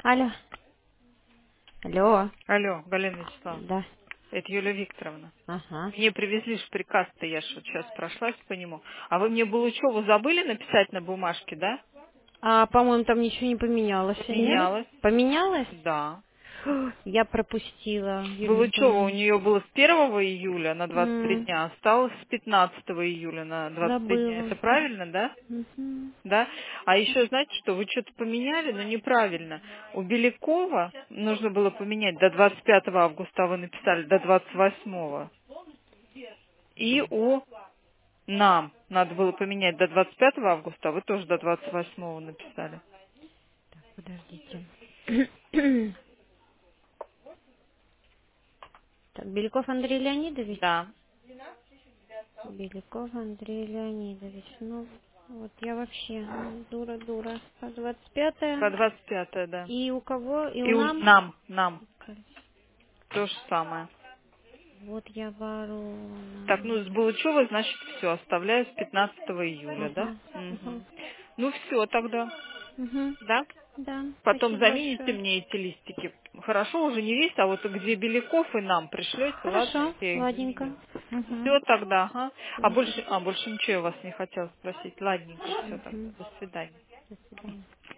Алло. Алло. Алло, Галина Вячеславовна, Да. это Юлия Викторовна. Ага. Мне привезли ж приказ-то, я ж вот сейчас прошлась по нему. А вы мне Булычеву забыли написать на бумажке, да? А, по-моему, там ничего не поменялось, нет? Менялось. Поменялось? Да. Фу, я пропустила, Юлия Булычева у Викторовна. нее было с 1 июля на 23 М, дня, осталось с 15 июля на 23 дня. Забыла. Это правильно, да? Мгм. Да? А еще знаете что, вы что-то поменяли, но неправильно. У Белякова нужно было поменять до 25 августа, а вы написали до 28-го. И у нам надо было поменять до 25 августа, а вы тоже до 28-го написали. Подождите. Так, Беляков Андрей Леонидович? Да. Беляков Андрей Леонидович. Ну, вот я вообще дура. По 25-е. По 25, да. И у кого? И у И у нам? нам то же самое. Вот я Так, ворона. ну с Булычевой, значит, все, оставляю с 15 июля, да? Ага. Ага. Мгм. Ну все тогда, Угу. да? Да, Потом спасибо замените большое. мне эти листики. Хорошо, уже не весь, а вот где Беляков и нам пришлете, ладно? Хорошо, Я их ладненько. заменю. Угу. Все тогда, ага. А Все. больше ничего я вас не хотела спросить. Ладненько, все тогда. Угу. До свидания. До свидания.